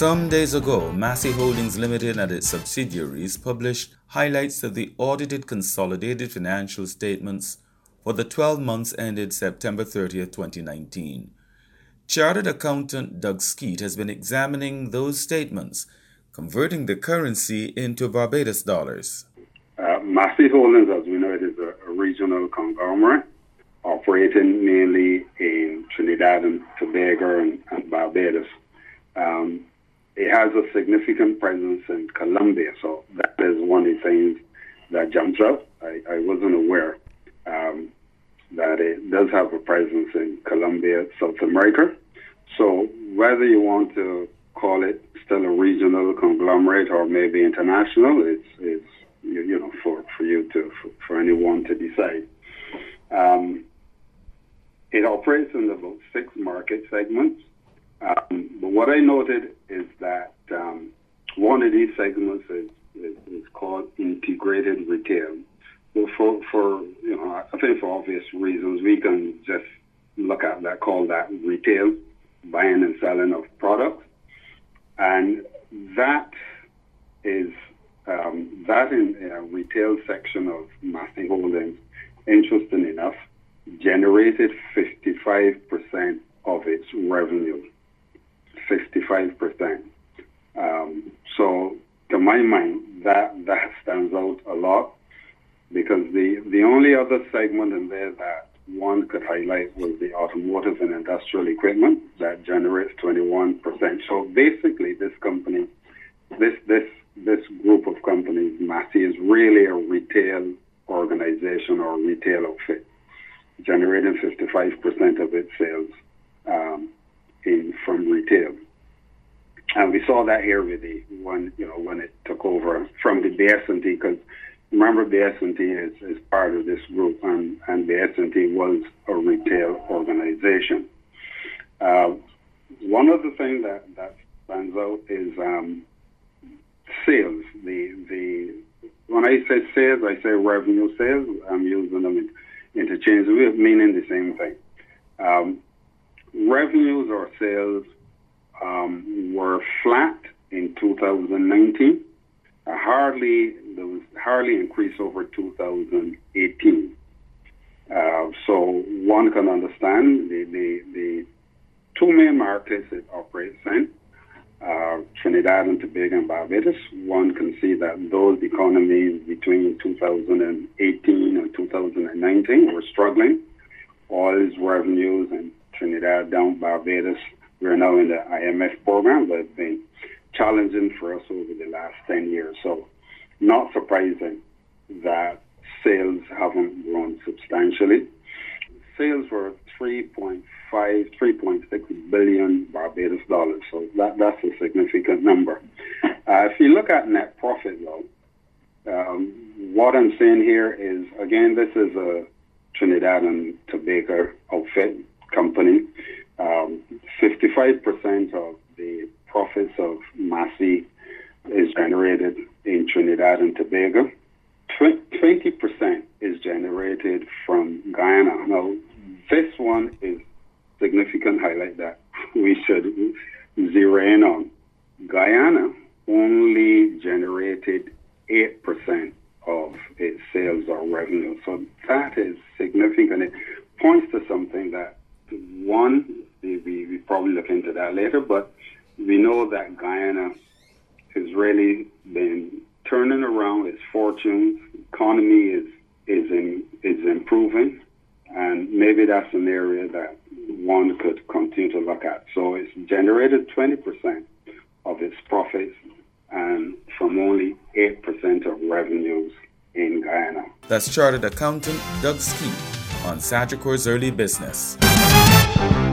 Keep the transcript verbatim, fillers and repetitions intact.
Some days ago, Massey Holdings Limited and its subsidiaries published highlights of the audited consolidated financial statements for the twelve months ended September thirtieth, twenty nineteen. Chartered accountant Doug Skeet has been examining those statements, converting the currency into Barbados dollars. Uh, Massey Holdings, as we know, it is a, a regional conglomerate operating mainly in Trinidad and Tobago and, and Barbados. Um, it has a significant presence in Colombia, so that is one of the things that jumps out. I, I wasn't aware um, that it does have a presence in Colombia, South America. So whether you want to call it still a regional conglomerate or maybe international, it's, it's you, you know, for, for you to, for, for anyone to decide. Um, it operates in about six market segments. Um, but what I noted is that um, one of these segments is, is, is called integrated retail. So for, for, you know, I think for obvious reasons, we can just look at that, call that retail, buying and selling of products. And that is, um, that in a retail section of Massey Holdings, interesting enough, generated fifty-five percent of its revenue. fifty-five percent. Um, so, to my mind, that, that stands out a lot because the, the only other segment in there that one could highlight was the automotive and industrial equipment that generates twenty-one percent. So basically, this company, this this this group of companies, Massey, is really a retail organization or retail outfit, generating fifty-five percent of its sales um, in from retail. And we saw that here with the when you know when it took over from the B S and T, because remember B S and T is, is part of this group, and, and B S and T was a retail organization. Uh, one of the things that, that stands out is um, sales. The the when I say sales, I say revenue sales. I'm using them in, interchangeably, meaning the same thing. Um, revenues or sales um, were flat in two thousand nineteen. Uh, hardly there was hardly increase over two thousand eighteen. Uh, so one can understand the, the the two main markets it operates in, uh, Trinidad and Tobago and Barbados. One can see that those economies between two thousand eighteen and two thousand nineteen were struggling. Oil's revenues in Trinidad down, Barbados, we're now in the I M F program, but it's been challenging for us over the last ten years. So not surprising that sales haven't grown substantially. Sales were three point five, three point six billion Barbados dollars. So that, that's a significant number. Uh, if you look at net profit, though, um, what I'm saying here is, again, this is a Trinidad and Tobago outfit company. Um, fifty-five percent of the profits of Massey is generated in Trinidad and Tobago. twenty percent is generated from Guyana. Now, this one is significant highlight that we should zero in on. Guyana only generated eight percent of its sales or revenue. So that is significant. It points to something that, one, we, we probably look into that later, but we know that Guyana has really been turning around its fortunes. Economy is is in, is improving, and maybe that's an area that one could continue to look at. So it's generated twenty percent of its profits and from only eight percent of revenues in Guyana. That's Chartered accountant Doug Skeet on Sagicor's Early Business.